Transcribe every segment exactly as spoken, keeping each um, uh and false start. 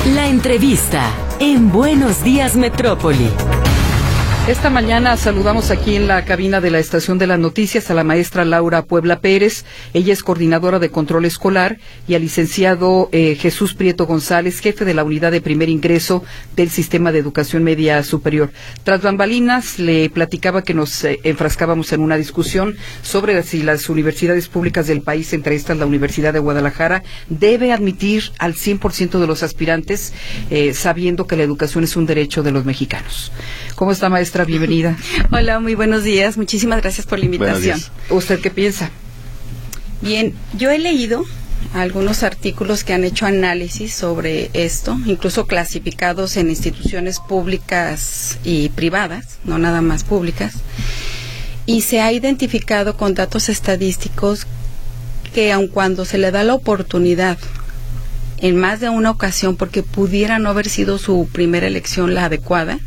La entrevista en Buenos Días Metrópoli. Esta mañana saludamos aquí en la cabina de la Estación de las Noticias a la maestra Laura Puebla Pérez. Ella es coordinadora de control escolar, y al licenciado eh, Jesús Prieto González, jefe de la unidad de primer ingreso del Sistema de Educación Media Superior. Tras bambalinas, le platicaba que nos eh, enfrascábamos en una discusión sobre si las universidades públicas del país, entre estas la Universidad de Guadalajara, debe admitir al cien por ciento de los aspirantes, eh, sabiendo que la educación es un derecho de los mexicanos. ¿Cómo está, maestra? Bienvenida. Hola, muy buenos días. Muchísimas gracias por la invitación. ¿Usted qué piensa? Bien, yo he leído algunos artículos que han hecho análisis sobre esto, incluso clasificados en instituciones públicas y privadas, no nada más públicas, y se ha identificado con datos estadísticos que aun cuando se le da la oportunidad en más de una ocasión, porque pudiera no haber sido su primera elección la adecuada,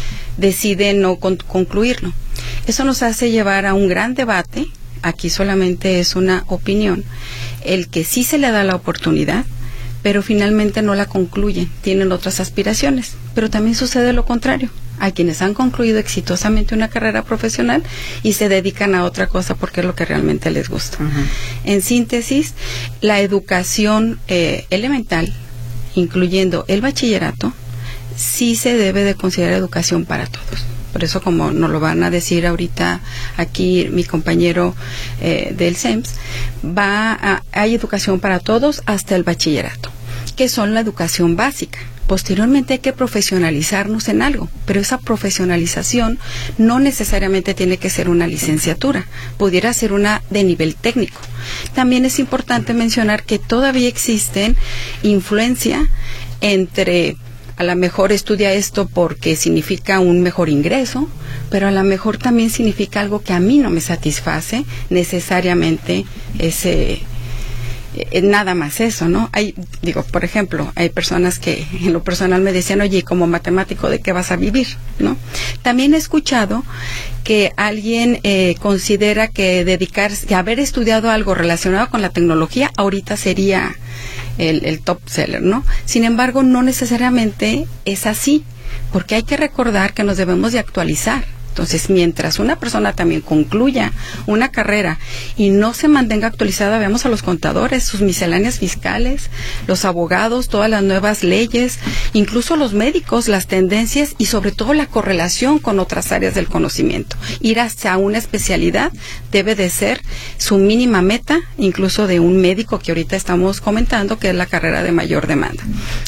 decide no con- concluirlo. Eso nos hace llevar a un gran debate. Aquí solamente es una opinión, el que sí se le da la oportunidad, pero finalmente no la concluyen, tienen otras aspiraciones. Pero también sucede lo contrario. Hay quienes han concluido exitosamente una carrera profesional y se dedican a otra cosa porque es lo que realmente les gusta. Uh-huh. En síntesis, la educación eh, elemental, incluyendo el bachillerato, sí se debe de considerar educación para todos. Por eso, como nos lo van a decir ahorita aquí mi compañero eh, del C E M S, va a, hay educación para todos hasta el bachillerato, que son la educación básica. Posteriormente hay que profesionalizarnos en algo, pero esa profesionalización no necesariamente tiene que ser una licenciatura, pudiera ser una de nivel técnico. También es importante mencionar que todavía existen influencia entre, a lo mejor estudia esto porque significa un mejor ingreso, pero a lo mejor también significa algo que a mí no me satisface necesariamente ese eh, nada más eso, ¿no? Hay, digo, por ejemplo, hay personas que en lo personal me decían, oye, como matemático, ¿de qué vas a vivir? ¿No? También he escuchado que alguien eh, considera que dedicarse, que haber estudiado algo relacionado con la tecnología ahorita sería El, el top seller, ¿no? Sin embargo, no necesariamente es así, porque hay que recordar que nos debemos de actualizar. Entonces, mientras una persona también concluya una carrera y no se mantenga actualizada, vemos a los contadores, sus misceláneas fiscales, los abogados, todas las nuevas leyes, incluso los médicos, las tendencias y sobre todo la correlación con otras áreas del conocimiento. Ir hacia una especialidad debe de ser su mínima meta, incluso de un médico que ahorita estamos comentando, que es la carrera de mayor demanda.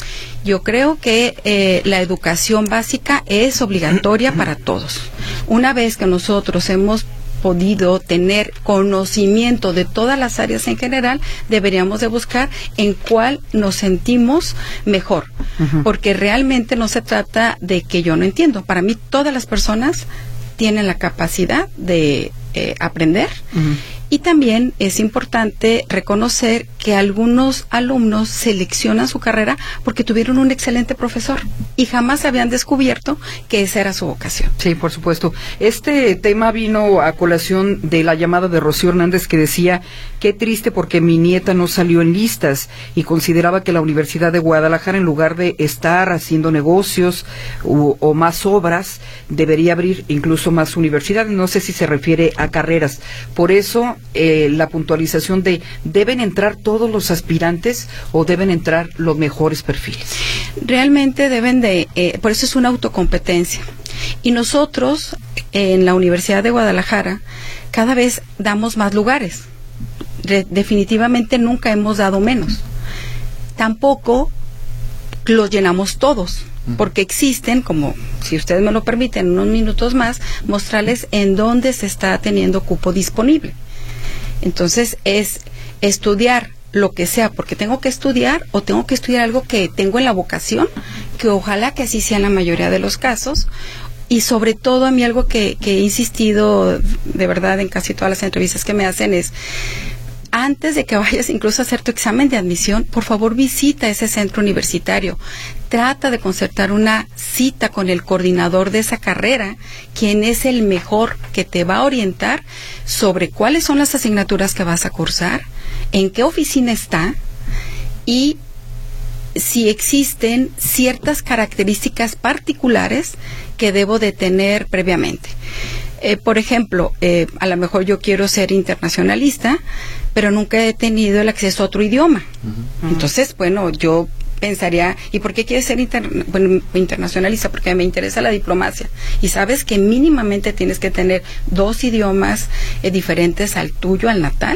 Yo creo que eh, la educación básica es obligatoria para todos. Una vez que nosotros hemos podido tener conocimiento de todas las áreas en general, deberíamos de buscar en cuál nos sentimos mejor. Uh-huh. Porque realmente no se trata de que yo no entiendo. Para mí, todas las personas tienen la capacidad de eh, aprender. Uh-huh. Y también es importante reconocer que algunos alumnos seleccionan su carrera porque tuvieron un excelente profesor y jamás habían descubierto que esa era su vocación. Sí, por supuesto. Este tema vino a colación de la llamada de Rocío Hernández, que decía, qué triste porque mi nieta no salió en listas, y consideraba que la Universidad de Guadalajara, en lugar de estar haciendo negocios o, o más obras, debería abrir incluso más universidades. No sé si se refiere a carreras. Por eso, Eh, la puntualización de ¿deben entrar todos los aspirantes o deben entrar los mejores perfiles? Realmente deben de, eh, por eso es una autocompetencia. Y nosotros, eh, en la Universidad de Guadalajara, cada vez damos más lugares. Re- definitivamente nunca hemos dado menos. Tampoco los llenamos todos, porque existen, como si ustedes me lo permiten, unos minutos más, mostrarles en dónde se está teniendo cupo disponible. Entonces, es estudiar lo que sea, porque tengo que estudiar o tengo que estudiar algo que tengo en la vocación, que ojalá que así sea en la mayoría de los casos. Y sobre todo, a mí algo que, que he insistido de verdad en casi todas las entrevistas que me hacen es, antes de que vayas incluso a hacer tu examen de admisión, por favor visita ese centro universitario. Trata de concertar una cita con el coordinador de esa carrera, quien es el mejor que te va a orientar sobre cuáles son las asignaturas que vas a cursar, en qué oficina está y si existen ciertas características particulares que debo de tener previamente. Eh, por ejemplo, eh, a lo mejor yo quiero ser internacionalista, pero nunca he tenido el acceso a otro idioma. Uh-huh. Entonces, bueno, yo pensaría, ¿y por qué quieres ser inter- bueno, internacionalista? Porque me interesa la diplomacia. Y sabes que mínimamente tienes que tener dos idiomas eh, diferentes al tuyo, al natal.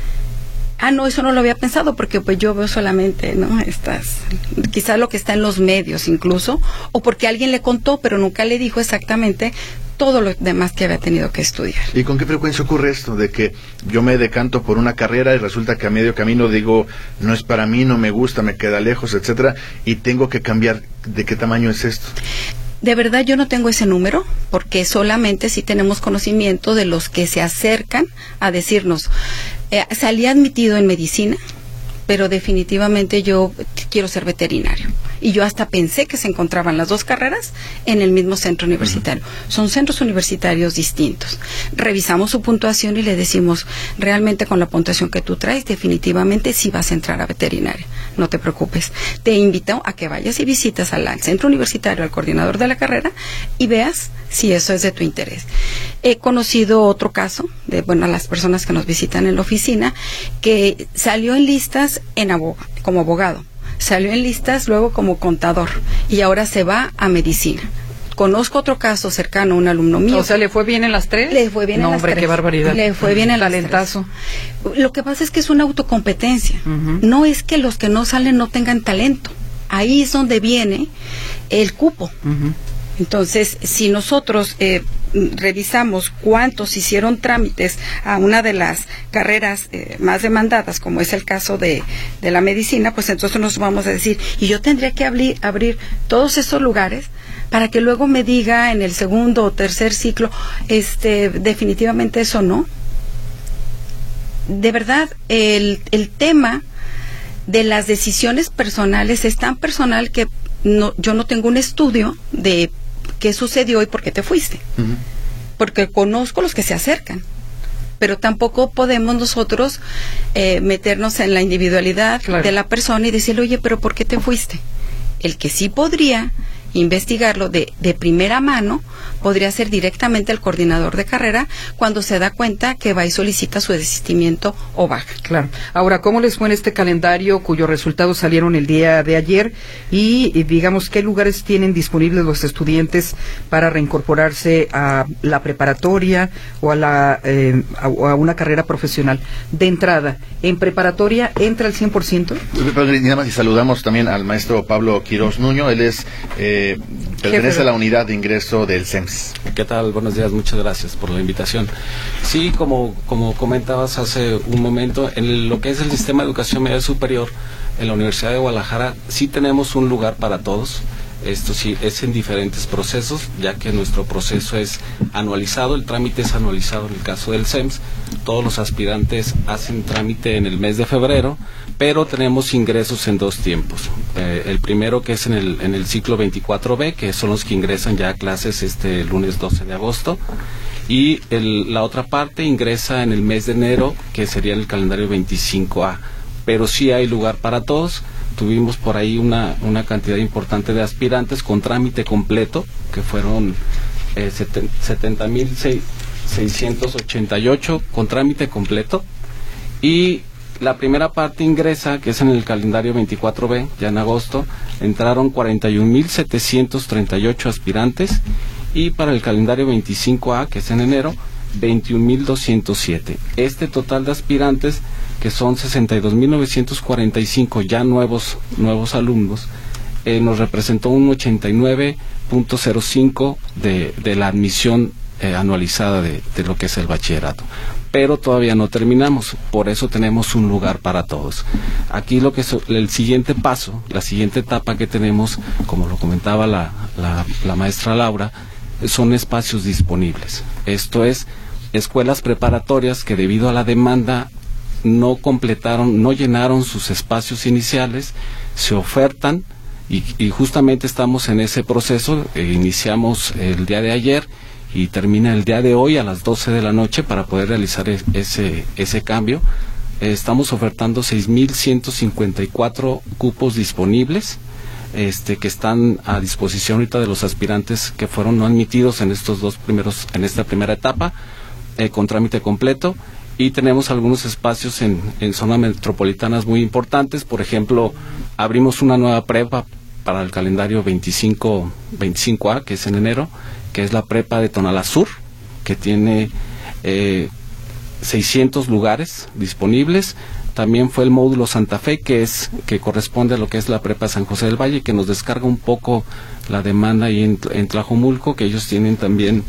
Ah, no, eso no lo había pensado porque pues yo veo solamente, ¿no? Estas, quizás lo que está en los medios incluso, o porque alguien le contó, pero nunca le dijo exactamente todo lo demás que había tenido que estudiar. ¿Y con qué frecuencia ocurre esto? De que yo me decanto por una carrera y resulta que a medio camino digo, no es para mí, no me gusta, me queda lejos, etcétera, y tengo que cambiar. ¿De qué tamaño es esto? De verdad yo no tengo ese número, porque solamente sí tenemos conocimiento de los que se acercan a decirnos, eh, salí admitido en medicina, pero definitivamente yo quiero ser veterinario. Y yo hasta pensé que se encontraban las dos carreras en el mismo centro universitario. Uh-huh. Son centros universitarios distintos. Revisamos su puntuación y le decimos, realmente con la puntuación que tú traes, definitivamente sí vas a entrar a veterinaria. No te preocupes. Te invito a que vayas y visitas al, al centro universitario, al coordinador de la carrera, y veas si eso es de tu interés. He conocido otro caso, de bueno, a las personas que nos visitan en la oficina, que salió en listas en abog- como abogado. Salió en listas luego como contador y ahora se va a medicina. Conozco otro caso cercano a un alumno mío. O sea, ¿le fue bien en las tres? Le fue bien no, en las hombre, tres. Qué barbaridad. Le fue bien en Talentazo. las tres. Lo que pasa es que es una autocompetencia. Uh-huh. No es que los que no salen no tengan talento. Ahí es donde viene el cupo. Uh-huh. Entonces, si nosotros eh, revisamos cuántos hicieron trámites a una de las carreras eh, más demandadas, como es el caso de, de la medicina, pues entonces nos vamos a decir, y yo tendría que abrir, abrir todos esos lugares para que luego me diga en el segundo o tercer ciclo, este, definitivamente eso no. De verdad, el, el tema de las decisiones personales es tan personal que no, yo no tengo un estudio de qué sucedió y por qué te fuiste. Uh-huh. Porque conozco los que se acercan, pero tampoco podemos nosotros eh, meternos en la individualidad claro. de la persona y decirle, oye, pero ¿por qué te fuiste? El que sí podría investigarlo de, de primera mano podría ser directamente el coordinador de carrera cuando se da cuenta que va y solicita su desistimiento o baja. Claro. Ahora, ¿cómo les fue en este calendario cuyos resultados salieron el día de ayer? Y, y digamos, ¿qué lugares tienen disponibles los estudiantes para reincorporarse a la preparatoria o a, la, eh, a, a una carrera profesional? De entrada, ¿en preparatoria entra al cien por ciento? Nada más y saludamos también al maestro Pablo Quiroz Nuño, él es... Eh, pertenece a la unidad de ingreso del C E M S. ¿Qué tal? Buenos días, muchas gracias por la invitación. Sí, como, como comentabas hace un momento, en lo que es el sistema de educación media superior, en la Universidad de Guadalajara, sí tenemos un lugar para todos. Esto sí es en diferentes procesos, ya que nuestro proceso es anualizado, el trámite es anualizado en el caso del C E M S. Todos los aspirantes hacen trámite en el mes de febrero, pero tenemos ingresos en dos tiempos. Eh, el primero que es en el, en el ciclo veinticuatro B, que son los que ingresan ya a clases este lunes doce de agosto, y el, la otra parte ingresa en el mes de enero, que sería en el calendario veinticinco A. Pero sí hay lugar para todos. Tuvimos por ahí una, una cantidad importante de aspirantes con trámite completo, que fueron eh, setenta mil seiscientos ochenta y ocho con trámite completo, y la primera parte ingresa, que es en el calendario veinticuatro B, ya en agosto, entraron cuarenta y un mil setecientos treinta y ocho aspirantes, y para el calendario veinticinco A, que es en enero, veintiún mil doscientos siete. Este total de aspirantes, que son sesenta y dos mil novecientos cuarenta y cinco ya nuevos, nuevos alumnos, eh, nos representó un ochenta y nueve punto cero cinco de, de la admisión eh, anualizada de, de lo que es el bachillerato. Pero todavía no terminamos, por eso tenemos un lugar para todos. Aquí lo que es el siguiente paso, la siguiente etapa que tenemos, como lo comentaba la, la, la maestra Laura, son espacios disponibles. Esto es, escuelas preparatorias que debido a la demanda no completaron, no llenaron sus espacios iniciales, se ofertan y, y justamente estamos en ese proceso. Eh, iniciamos el día de ayer y termina el día de hoy a las doce de la noche para poder realizar ese, ese cambio. eh, estamos ofertando seis mil ciento cincuenta y cuatro cupos disponibles, este, que están a disposición ahorita de los aspirantes que fueron no admitidos en estos dos primeros, en esta primera etapa, eh, con trámite completo. Y tenemos algunos espacios en, en zonas metropolitanas muy importantes. Por ejemplo, abrimos una nueva prepa para el calendario veinticinco A, que es en enero, que es la prepa de Tonalá Sur, que tiene eh, seiscientos lugares disponibles. También fue el módulo Santa Fe, que es que corresponde a lo que es la prepa San José del Valle, que nos descarga un poco la demanda ahí en, en Tlajomulco, que ellos tienen también,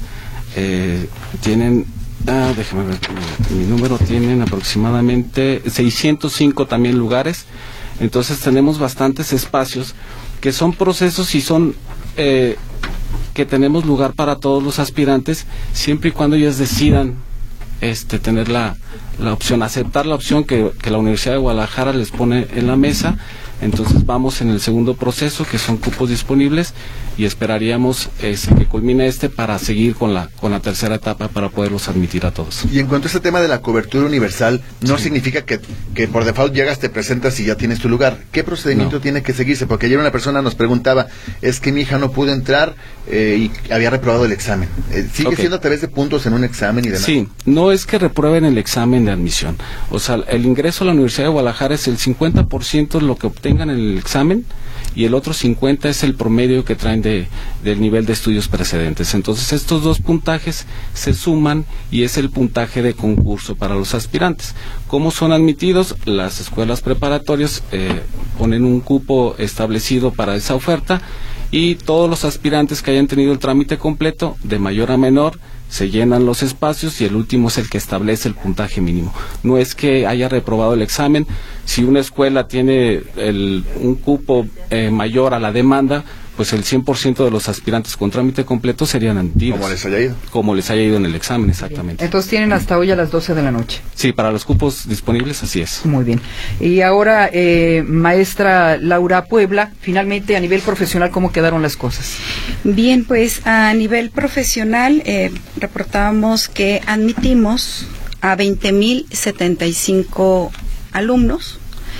eh, tienen... Ah, déjame ver, mi, mi número, tienen aproximadamente seiscientos cinco también lugares. Entonces tenemos bastantes espacios que son procesos y son eh, que tenemos lugar para todos los aspirantes, siempre y cuando ellos decidan este tener la, la opción, aceptar la opción que, que la Universidad de Guadalajara les pone en la mesa. Entonces vamos en el segundo proceso, que son cupos disponibles, y esperaríamos este, que culmine este para seguir con la con la tercera etapa para poderlos admitir a todos. Y en cuanto a este tema de la cobertura universal, no sí. significa que, que por default llegas, te presentas y ya tienes tu lugar. ¿Qué procedimiento no. tiene que seguirse? Porque ayer una persona nos preguntaba, es que mi hija no pudo entrar eh, y había reprobado el examen. Eh, ¿Sigue okay. siendo a través de puntos en un examen y demás? Sí, no es que reprueben el examen de admisión. O sea, el ingreso a la Universidad de Guadalajara es el cincuenta por ciento lo que obtengan en el examen, y el otro cincuenta es el promedio que traen de, del nivel de estudios precedentes. Entonces estos dos puntajes se suman y es el puntaje de concurso para los aspirantes. ¿Cómo son admitidos? Las escuelas preparatorias eh, ponen un cupo establecido para esa oferta, y todos los aspirantes que hayan tenido el trámite completo, de mayor a menor, se llenan los espacios, y el último es el que establece el puntaje mínimo. No es que haya reprobado el examen. Si una escuela tiene el, un cupo eh, mayor a la demanda, pues el cien por ciento de los aspirantes con trámite completo serían admitidos. Como les haya ido. Como les haya ido en el examen, exactamente. Entonces tienen hasta hoy a las doce de la noche. Sí, para los cupos disponibles así es. Muy bien. Y ahora, eh, maestra Laura Puebla, finalmente a nivel profesional, ¿cómo quedaron las cosas? Bien, pues a nivel profesional eh, reportábamos que admitimos a veinte mil setenta y cinco alumnos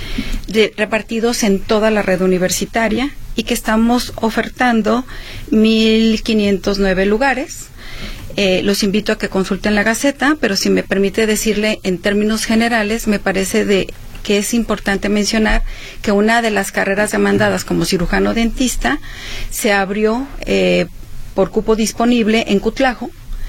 de, repartidos en toda la red universitaria, y que estamos ofertando mil quinientos nueve lugares. Eh, los invito a que consulten la Gaceta, pero si me permite decirle en términos generales, me parece de que es importante mencionar que una de las carreras demandadas como cirujano dentista se abrió eh, por cupo disponible en Cutlajo,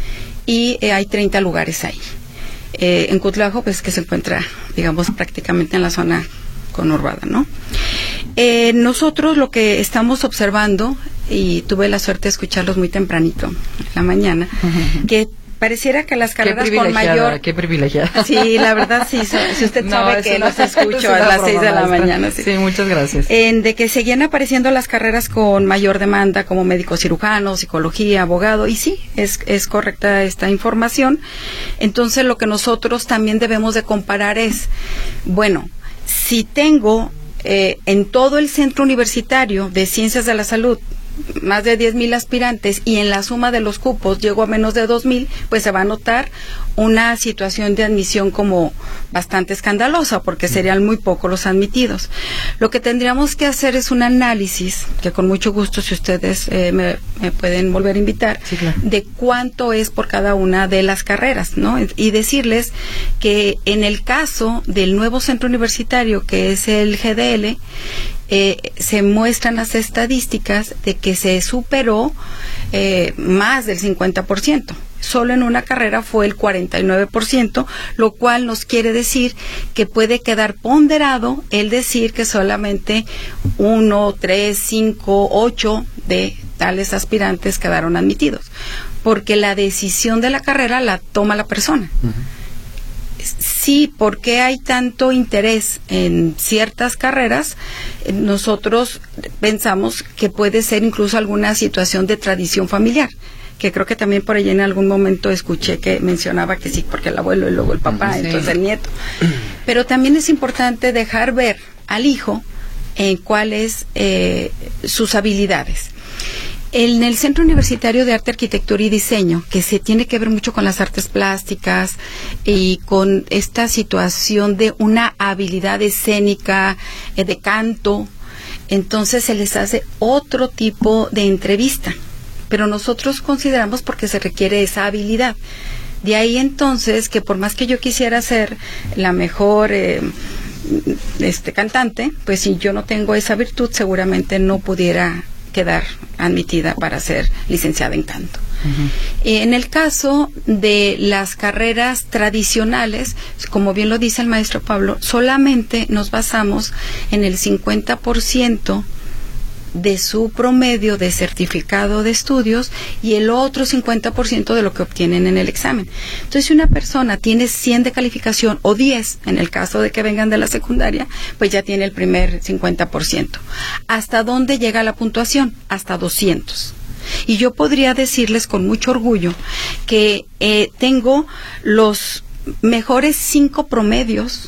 y eh, hay treinta lugares ahí. Eh, en Cutlajo, pues que se encuentra, digamos, prácticamente en la zona conurbada, ¿no? Eh, nosotros lo que estamos observando, y tuve la suerte de escucharlos muy tempranito, en la mañana, uh-huh. que pareciera que las carreras con mayor... Qué privilegiada. Sí, la verdad, sí. Si usted no, sabe que los escucho a las seis de la mañana. Sí. sí, muchas gracias. En de que seguían apareciendo las carreras con mayor demanda, como médico cirujano, psicología, abogado, y sí, es, es correcta esta información. Entonces, lo que nosotros también debemos de comparar es, bueno, si tengo eh, en todo el centro universitario de Ciencias de la Salud más de diez mil aspirantes, y en la suma de los cupos llego a menos de dos mil, pues se va a notar una situación de admisión como bastante escandalosa, porque serían muy pocos los admitidos. Lo que tendríamos que hacer es un análisis, que con mucho gusto, si ustedes eh, me, me pueden volver a invitar, sí, claro, de cuánto es por cada una de las carreras, ¿no? Y decirles que en el caso del nuevo centro universitario, que es el G D L, Eh, se muestran las estadísticas de que se superó eh, más del cincuenta por ciento. Solo en una carrera fue el cuarenta y nueve por ciento, lo cual nos quiere decir que puede quedar ponderado el decir que solamente uno, tres, cinco, ocho de tales aspirantes quedaron admitidos, porque la decisión de la carrera la toma la persona. Uh-huh. Sí, ¿por qué hay tanto interés en ciertas carreras? Nosotros pensamos que puede ser incluso alguna situación de tradición familiar, que creo que también por ahí en algún momento escuché que mencionaba que sí, porque el abuelo y luego el papá, sí, entonces el nieto. Pero también es importante dejar ver al hijo en cuáles eh, sus habilidades. En el Centro Universitario de Arte, Arquitectura y Diseño, que se tiene que ver mucho con las artes plásticas y con esta situación de una habilidad escénica, eh, de canto, entonces se les hace otro tipo de entrevista. Pero nosotros consideramos porque se requiere esa habilidad. De ahí entonces que por más que yo quisiera ser la mejor eh, este cantante, pues si yo no tengo esa virtud, seguramente no pudiera quedar admitida para ser licenciada en canto. Uh-huh. En el caso de las carreras tradicionales, como bien lo dice el maestro Pablo, solamente nos basamos en el cincuenta por ciento de su promedio de certificado de estudios y el otro cincuenta por ciento de lo que obtienen en el examen. Entonces, si una persona tiene cien de calificación o diez, en el caso de que vengan de la secundaria, pues ya tiene el primer cincuenta por ciento. ¿Hasta dónde llega la puntuación? Hasta doscientos. Y yo podría decirles con mucho orgullo que eh, tengo los mejores cinco promedios,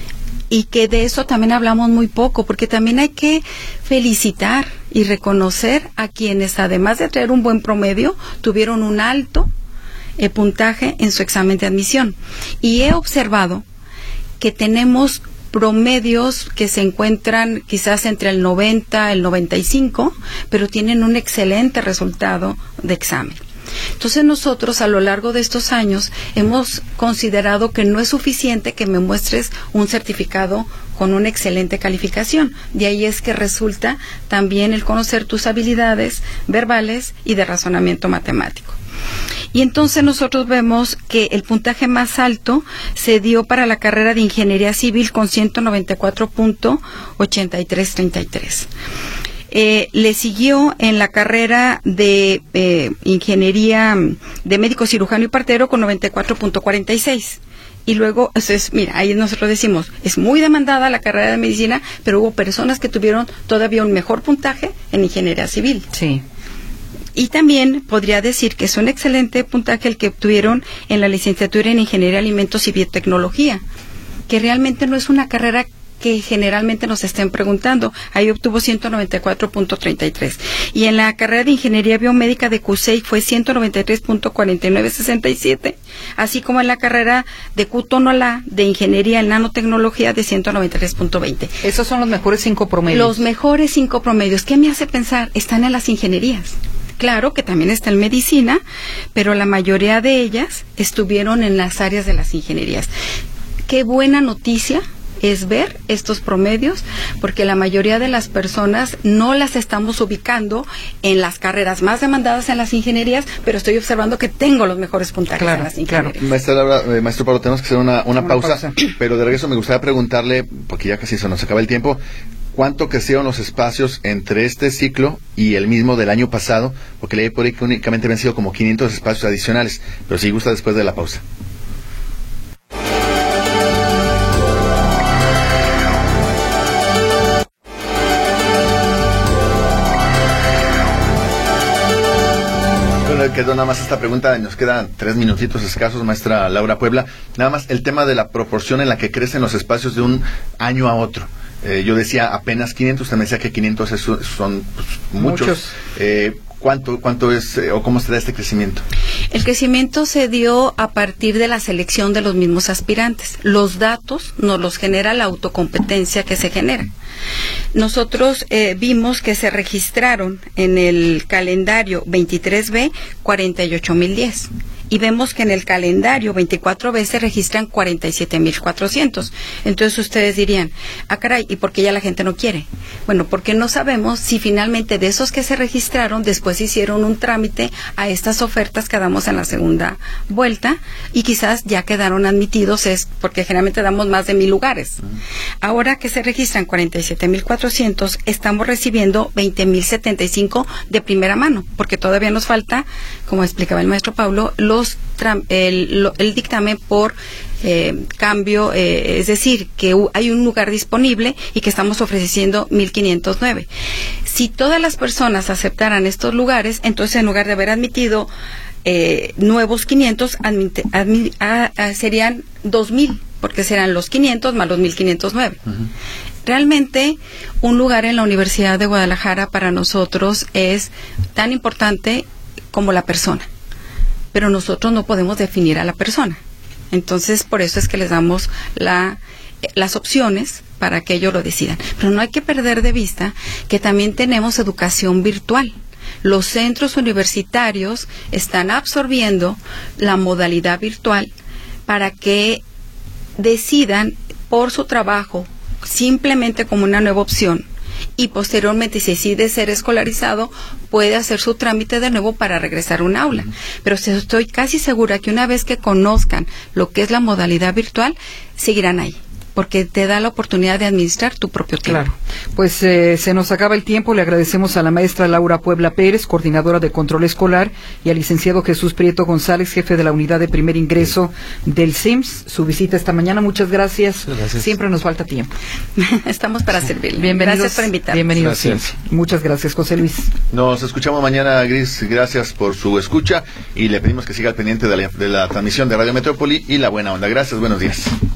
y que de eso también hablamos muy poco, porque también hay que felicitar y reconocer a quienes, además de traer un buen promedio, tuvieron un alto eh, puntaje en su examen de admisión. Y he observado que tenemos promedios que se encuentran quizás entre el noventa, el noventa y cinco, pero tienen un excelente resultado de examen. Entonces nosotros a lo largo de estos años hemos considerado que no es suficiente que me muestres un certificado con una excelente calificación. De ahí es que resulta también el conocer tus habilidades verbales y de razonamiento matemático. Y entonces nosotros vemos que el puntaje más alto se dio para la carrera de Ingeniería Civil con ciento noventa y cuatro punto ochenta y tres treinta y tres. Eh, le siguió en la carrera de eh, Ingeniería de Médico Cirujano y Partero con noventa y cuatro punto cuarenta y seis. Y luego, es, mira, ahí nosotros decimos, es muy demandada la carrera de Medicina, pero hubo personas que tuvieron todavía un mejor puntaje en Ingeniería Civil. Sí. Y también podría decir que es un excelente puntaje el que obtuvieron en la licenciatura en Ingeniería de Alimentos y Biotecnología, que realmente no es una carrera que generalmente nos estén preguntando. Ahí obtuvo ciento noventa y cuatro punto treinta y tres. Y en la carrera de Ingeniería Biomédica de C U S E I fue ciento noventa y tres punto cuarenta y nueve sesenta y siete, así como en la carrera de Cutonolá de Ingeniería en Nanotecnología de ciento noventa y tres punto veinte. Esos son los mejores cinco promedios. Los mejores cinco promedios. ¿Qué me hace pensar? Están en las ingenierías. Claro que también está en medicina, pero la mayoría de ellas estuvieron en las áreas de las ingenierías. Qué buena noticia es ver estos promedios, porque la mayoría de las personas no las estamos ubicando en las carreras más demandadas en las ingenierías, pero estoy observando que tengo los mejores puntajes claro, en las ingenierías. Claro. Maestra Laura, eh, maestro Pablo, tenemos que hacer una, una, una pausa, pausa, pero de regreso me gustaría preguntarle, porque ya casi se nos acaba el tiempo, ¿cuánto crecieron los espacios entre este ciclo y el mismo del año pasado? Porque leí por ahí que únicamente habían sido como quinientos espacios adicionales, pero si gusta después de la pausa. Quedó nada más esta pregunta, nos quedan tres minutitos escasos, maestra Laura Puebla. Nada más el tema de la proporción en la que crecen los espacios de un año a otro. Eh, yo decía apenas quinientos, usted me decía que quinientos es, son pues, muchos. muchos. Eh, ¿Cuánto, cuánto es eh, o cómo se da este crecimiento? El crecimiento se dio a partir de la selección de los mismos aspirantes. Los datos nos los genera la autocompetencia que se genera. Nosotros eh, vimos que se registraron en el calendario veintitrés B cuarenta y ocho mil diez. Y vemos que en el calendario veinticuatro B se registran cuarenta y siete mil cuatrocientos. Entonces ustedes dirían, ah caray, ¿y por qué ya la gente no quiere? Bueno, porque no sabemos si finalmente de esos que se registraron después hicieron un trámite a estas ofertas que damos en la segunda vuelta y quizás ya quedaron admitidos, es porque generalmente damos más de mil lugares. Uh-huh. Ahora que se registran cuarenta y siete mil cuatrocientos, estamos recibiendo veinte mil setenta y cinco de primera mano, porque todavía nos falta, como explicaba el maestro Pablo, los El, lo, el dictamen por eh, cambio, eh, es decir, que u, hay un lugar disponible y que estamos ofreciendo mil quinientos nueve. Si todas las personas aceptaran estos lugares, entonces en lugar de haber admitido eh, nuevos quinientos, admite, admi, a, a, serían dos mil, porque serán los quinientos más los mil quinientos nueve. Ujú. Realmente, un lugar en la Universidad de Guadalajara para nosotros es tan importante como la persona, pero nosotros no podemos definir a la persona. Entonces, por eso es que les damos la, las opciones para que ellos lo decidan. Pero no hay que perder de vista que también tenemos educación virtual. Los centros universitarios están absorbiendo la modalidad virtual para que decidan por su trabajo simplemente como una nueva opción, y posteriormente, si decide ser escolarizado, puede hacer su trámite de nuevo para regresar a un aula. Uh-huh. Pero estoy casi segura que una vez que conozcan lo que es la modalidad virtual, seguirán ahí, porque te da la oportunidad de administrar tu propio tiempo. Claro. Pues eh, se nos acaba el tiempo. Le agradecemos a la maestra Laura Puebla Pérez, coordinadora de control escolar, y al licenciado Jesús Prieto González, jefe de la unidad de primer ingreso del C I M S, su visita esta mañana. Muchas gracias. Gracias. Siempre nos falta tiempo. Estamos para servirle. Bienvenidos. Gracias por invitarnos. Bienvenidos. Gracias. Muchas gracias, José Luis. Nos escuchamos mañana, Gris. Gracias por su escucha y le pedimos que siga al pendiente de la, de la transmisión de Radio Metrópoli y La Buena Onda. Gracias, buenos días.